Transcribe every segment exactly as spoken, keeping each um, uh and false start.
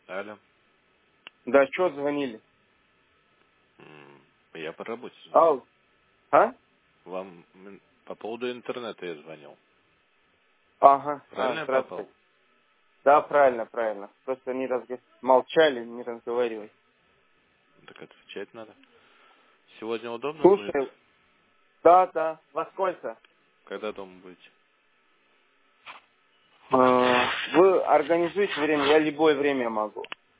Алло. Да, что звонили? М, Я по работе звонил. Ау. А? Вам м, по поводу интернета я звонил. Ага. А, Правильно я попал? здравствуйте. Да, правильно, правильно. Просто не разго... молчали, не разговаривали. Так отвечать надо. Сегодня удобно будет? Слушай, да, да. Во сколько? Когда дома будете? А, Вы организуете время, я любое время могу.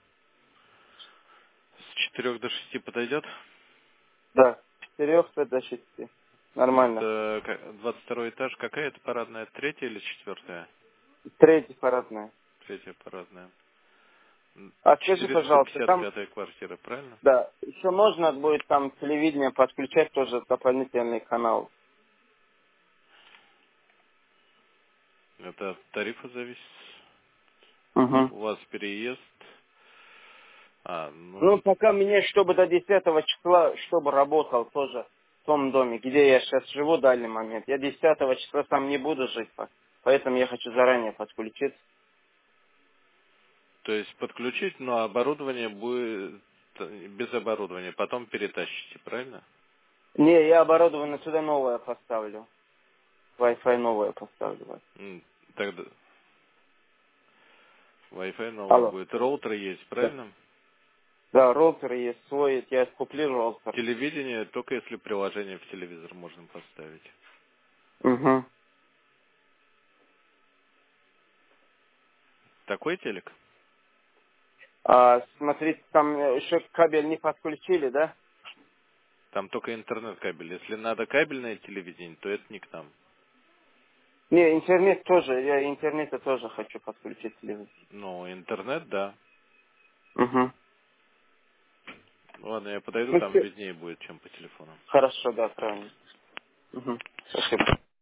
С четырех до шести подойдет? Да. С четырех до шести. Нормально. Это ка- двадцать второй этаж. Какая это парадная? Третья или четвертая? Третий парадная. Третья парадная. М, А скажи, четыреста пожалуйста, пятьдесят там, пятая квартира, правильно? да, еще можно будет там телевидение подключать тоже дополнительный канал. Это от тарифа зависит. Угу. У вас переезд. А, Ну, ну, пока мне, чтобы до десятого числа, чтобы работал тоже в том доме, где я сейчас живу в данный момент. Я десятого числа там не буду жить, по- поэтому я хочу заранее подключиться. то есть подключить, но оборудование будет э, без оборудования. Потом перетащите, правильно? Не, я оборудование сюда новое поставлю. Wi-Fi новое поставлю. М, Тогда Wi-Fi новый Алло. будет. Роутер есть, Да. правильно? Да, роутер есть свой, я куплю роутер. Телевидение, только если приложение в телевизор можно поставить. Угу. Такой телек? А, смотрите, там э, еще кабель не подключили, да? Там только интернет-кабель. Если надо кабельное телевидение, то это не к нам. Не, интернет тоже, я интернета тоже хочу подключить телевизор. Ну, интернет, да. Угу. Ладно, я подойду, Ну, там всё. виднее будет, чем по телефону. Хорошо, да, правильно. Угу. Спасибо.